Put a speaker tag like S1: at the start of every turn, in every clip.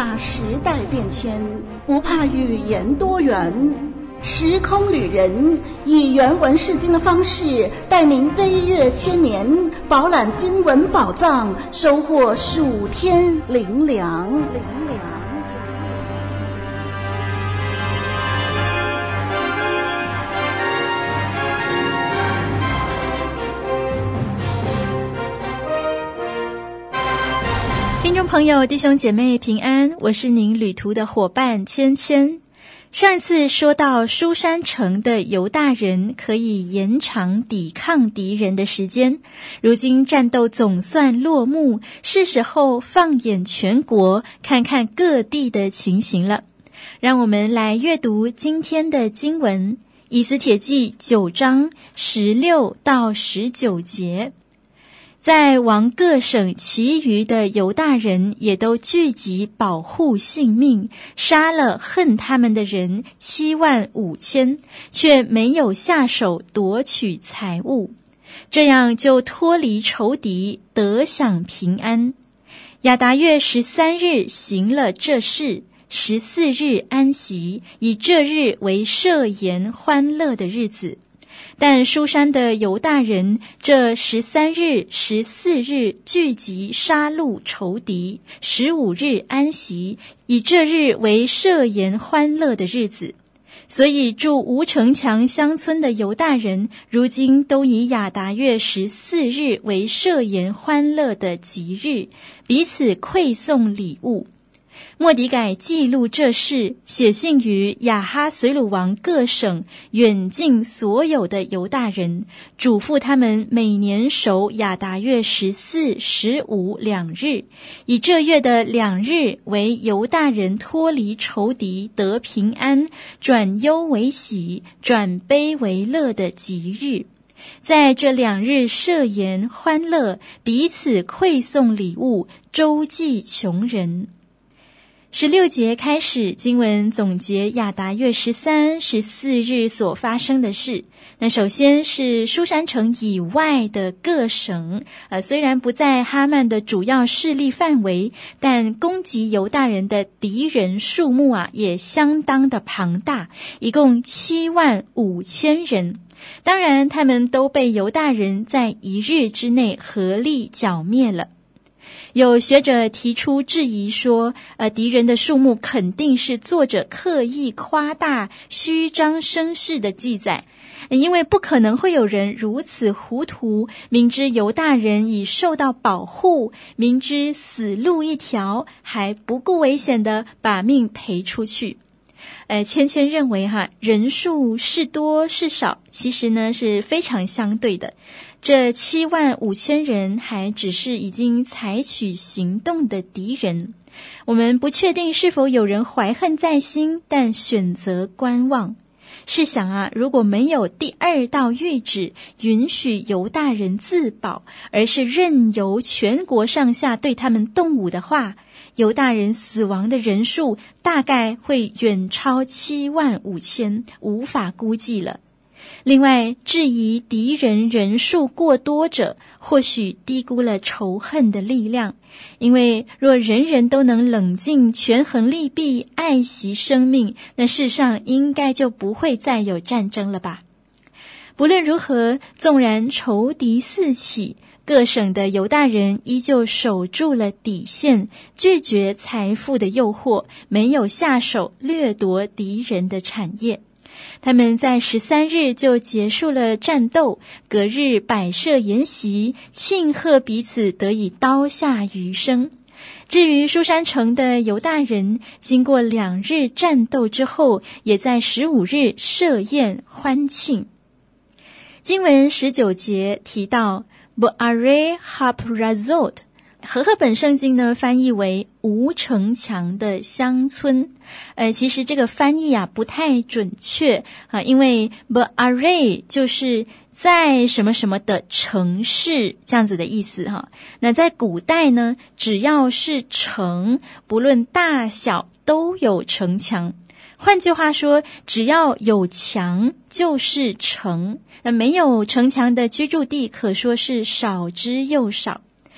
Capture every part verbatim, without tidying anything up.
S1: 怕时代变迁，不怕语言多元。时空旅人以原文释经的方式，带您飞越千年，饱览经文宝藏，收获数天灵粮。灵粮。
S2: 听众朋友、弟兄姐妹平安，我是您旅途的伙伴芊芊。上一次说到书珊城的犹大人可以延长抵抗敌人的时间，如今战斗总算落幕，是时候放眼全国，看看各地的情形了。让我们来阅读今天的经文，以斯帖记九章十六到十九节。在王各省其余的犹大人也都聚集保护性命，杀了恨他们的人七万五千，却没有下手夺取财物，这样就脱离仇敌，得享平安。亚达月十三日行了这事，十四日安息，以这日为设筵欢乐的日子。但书珊的犹大人这十三日、十四日聚集杀戮仇敌，十五日安息，以这日为设筵欢乐的日子。所以住无城墙乡村的犹大人，如今都以亚达月十四日为设筵欢乐的吉日，彼此馈送礼物。末底改记录这事，写信于亚哈随鲁王各省远近所有的犹大人，嘱咐他们每年守亚达月十四、十五两日，以这月的两日为犹大人脱离仇敌得平安，转忧为喜，转悲为乐的吉日。在这两日设筵欢乐，彼此馈送礼物，周济穷人。十六节开始，经文总结亚达月十三、十四日所发生的事。那首先是书珊城以外的各省，呃，虽然不在哈曼的主要势力范围，但攻击犹大人的敌人数目啊，也相当的庞大，一共七万五千人。当然，他们都被犹大人在一日之内合力剿灭了。有学者提出质疑说，呃，敌人的数目肯定是作者刻意夸大、虚张声势的记载，因为不可能会有人如此糊涂，明知犹大人已受到保护，明知死路一条，还不顾危险的把命赔出去。呃，芊芊认为哈，人数是多是少，其实呢是非常相对的。这七万五千人还只是已经采取行动的敌人，我们不确定是否有人怀恨在心，但选择观望。试想啊，如果没有第二道谕旨允许犹大人自保，而是任由全国上下对他们动武的话，犹大人死亡的人数大概会远超七万五千，无法估计了。另外，质疑敌人人数过多者，或许低估了仇恨的力量，因为若人人都能冷静、权衡利弊、爱惜生命，那世上应该就不会再有战争了吧。不论如何，纵然仇敌四起，各省的犹大人依旧守住了底线，拒绝财富的诱惑，没有下手掠夺敌人的产业。他们在十三日就结束了战斗，隔日摆设筵席，庆贺彼此得以刀下余生。至于书珊城的犹大人，经过两日战斗之后，也在十五日设宴欢庆。经文十九节提到 Bo'are Haprazot，和合本圣经呢翻译为无城墙的乡村，呃，其实这个翻译啊不太准确啊，因为 Bo'are 就是在什么什么的城市这样子的意思哈。那在古代呢，只要是城，不论大小都有城墙。换句话说，只要有墙就是城，那没有城墙的居住地可说是少之又少。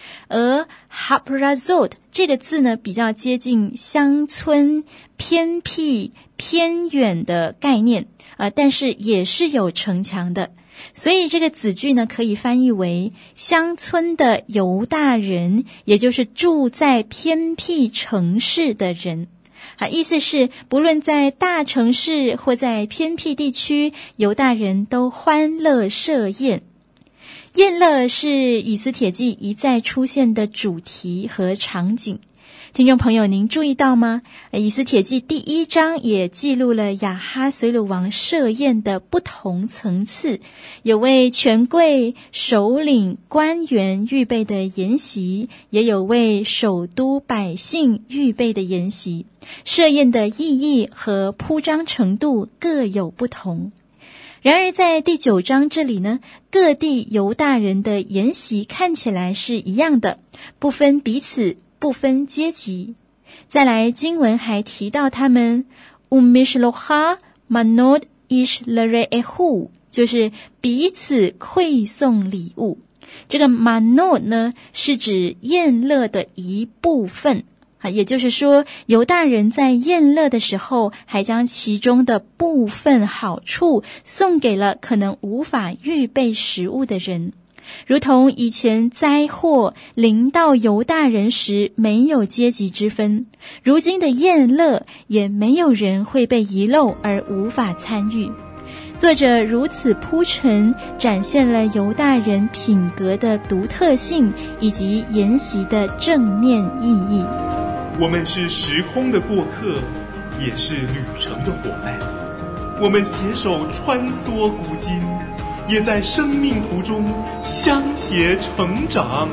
S2: 而 Haprazot 这个字呢，比较接近乡村、偏僻、偏远的概念，呃，但是也是有城墙的。所以这个子句呢，可以翻译为乡村的犹大人，也就是住在偏僻城市的人。好，意思是不论在大城市或在偏僻地区，犹大人都欢乐设宴。宴乐是以斯帖记一再出现的主题和场景。听众朋友，您注意到吗？以斯帖记第一章也记录了亚哈随鲁王设宴的不同层次，有为权贵、首领、官员预备的筵席，也有为首都百姓预备的筵席。设宴的意义和铺张程度各有不同。然而在第九章这里呢，各地犹大人的筵席看起来是一样的，不分彼此，不分阶级。再来，经文还提到他们 umishloha manod ish lerehu， 就是彼此馈送礼物。这个 manod 呢，是指宴乐的一部分，也就是说，犹大人在宴乐的时候，还将其中的部分好处送给了可能无法预备食物的人。如同以前灾祸临到犹大人时没有阶级之分，如今的宴乐也没有人会被遗漏而无法参与。作者如此铺陈，展现了犹大人品格的独特性以及筵席的正面意义。
S3: 我们是时空的过客，也是旅程的伙伴。我们携手穿梭古今，也在生命途中相携成长。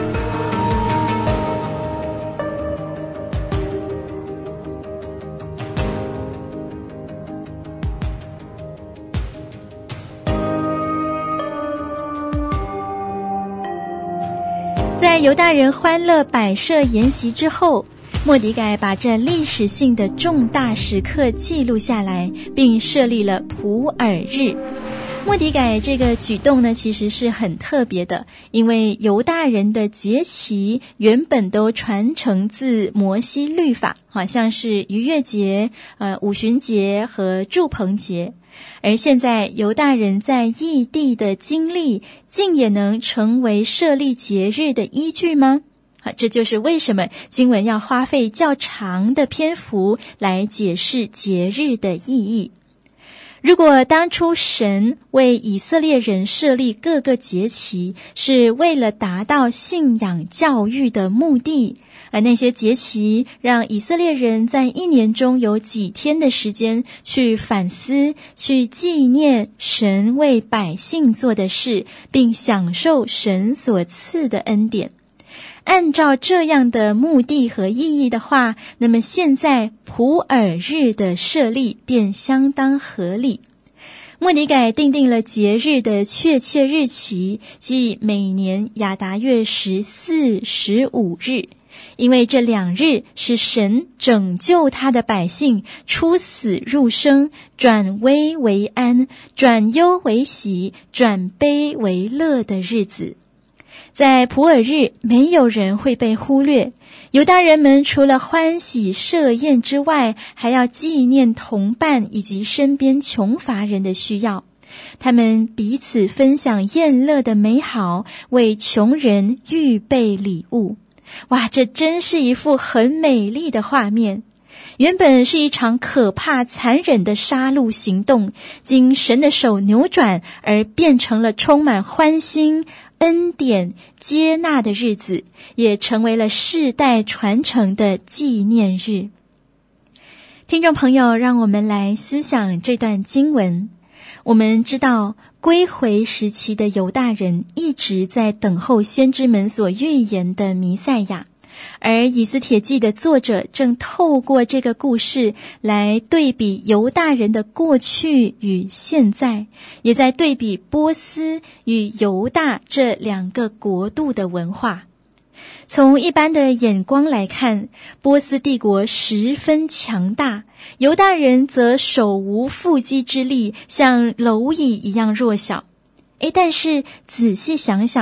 S2: 在犹大人欢乐摆设筵席之后，末底改把这历史性的重大时刻记录下来，并设立了普珥日。末底改这个举动呢，其实是很特别的，因为犹大人的节期原本都传承自摩西律法，好像是逾越节、呃五旬节和住棚节。而现在犹大人在异地的经历，竟也能成为设立节日的依据吗？啊，这就是为什么经文要花费较长的篇幅来解释节日的意义。如果当初神为以色列人设立各个节期，是为了达到信仰教育的目的，而那些节期让以色列人在一年中有几天的时间去反思，去纪念神为百姓做的事，并享受神所赐的恩典。按照这样的目的和意义的话，那么现在普珥日的设立便相当合理。末底改订定了节日的确切日期，即每年亚达月十四、十五日，因为这两日是神拯救他的百姓出死入生，转危为安，转忧为喜，转悲为乐的日子。在普珥日，没有人会被忽略。犹大人们除了欢喜设宴之外，还要纪念同伴以及身边穷乏人的需要。他们彼此分享宴乐的美好，为穷人预备礼物。哇，这真是一幅很美丽的画面。原本是一场可怕残忍的杀戮行动，经神的手扭转，而变成了充满欢欣、恩典、接纳的日子，也成为了世代传承的纪念日。听众朋友，让我们来思想这段经文。我们知道归回时期的犹大人一直在等候先知们所预言的弥赛亚，而以斯帖记的作者正透过这个故事来对比犹大人的过去与现在，也在对比波斯与犹大这两个国度的文化。从一般的眼光来看，波斯帝国十分强大，犹大人则手无缚鸡之力，像蝼蚁一样弱小。诶，但是仔细想想，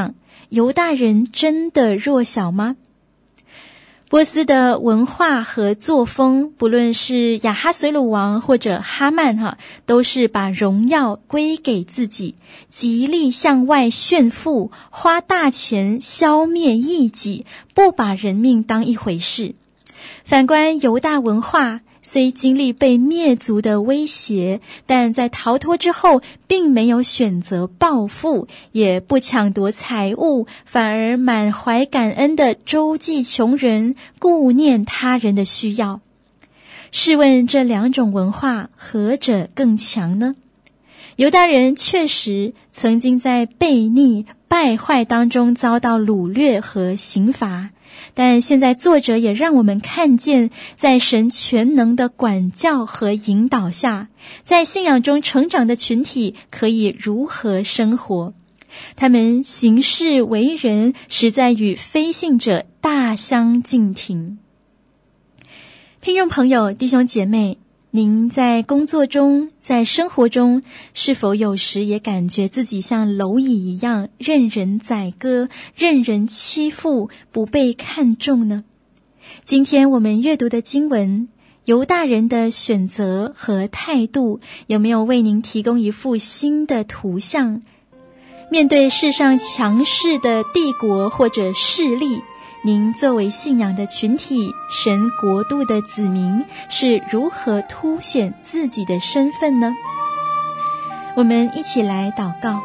S2: 犹大人真的弱小吗？波斯的文化和作风，不论是亚哈随鲁王或者哈曼哈，都是把荣耀归给自己，极力向外炫富，花大钱消灭异己，不把人命当一回事。反观犹大文化，虽经历被灭族的威胁，但在逃脱之后并没有选择报复，也不抢夺财物，反而满怀感恩的周济穷人，顾念他人的需要。试问这两种文化何者更强呢？犹大人确实曾经在悖逆败坏当中遭到掳掠和刑罚，但现在作者也让我们看见，在神全能的管教和引导下，在信仰中成长的群体可以如何生活。他们行事为人实在与非信者大相径庭。听众朋友，弟兄姐妹，您在工作中，在生活中，是否有时也感觉自己像蝼蚁一样任人宰割，任人欺负，不被看重呢？今天我们阅读的经文，犹大人的选择和态度，有没有为您提供一幅新的图像？面对世上强势的帝国或者势力，您作为信仰的群体，神国度的子民，是如何凸显自己的身份呢？我们一起来祷告。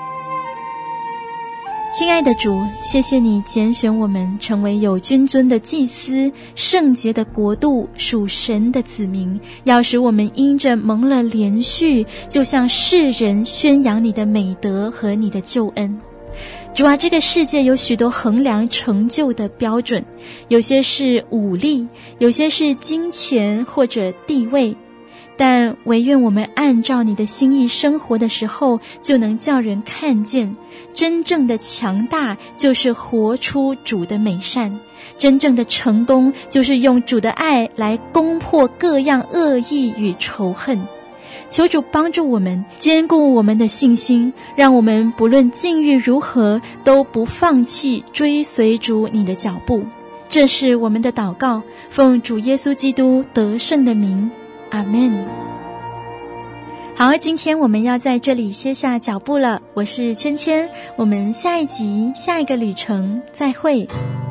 S2: 亲爱的主，谢谢你拣选我们成为有君尊的祭司，圣洁的国度，属神的子民，要使我们因着蒙了连续，就向世人宣扬你的美德和你的救恩。主啊，这个世界有许多衡量成就的标准，有些是武力，有些是金钱或者地位，但唯愿我们按照你的心意生活的时候，就能叫人看见，真正的强大就是活出主的美善，真正的成功就是用主的爱来攻破各样恶意与仇恨。求主帮助我们，坚固我们的信心，让我们不论境遇如何，都不放弃追随主你的脚步。这是我们的祷告，奉主耶稣基督得胜的名，阿们。好，今天我们要在这里歇下脚步了，我是芊芊，我们下一集下一个旅程再会。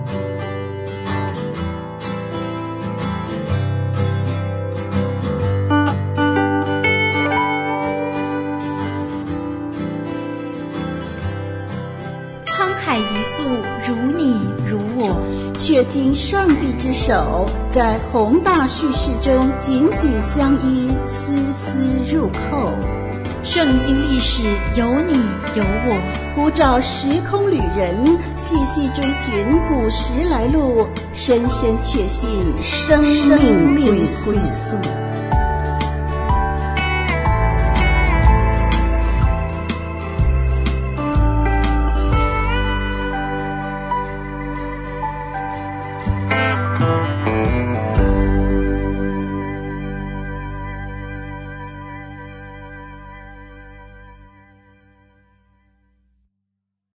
S2: 沧海一粟，如你如我，
S1: 却经上帝之手，在宏大叙事中紧紧相依，丝丝入扣。
S2: 圣经历史有你有我，
S1: 呼召时空旅人细细追寻古时来路，深深确信生命归宿。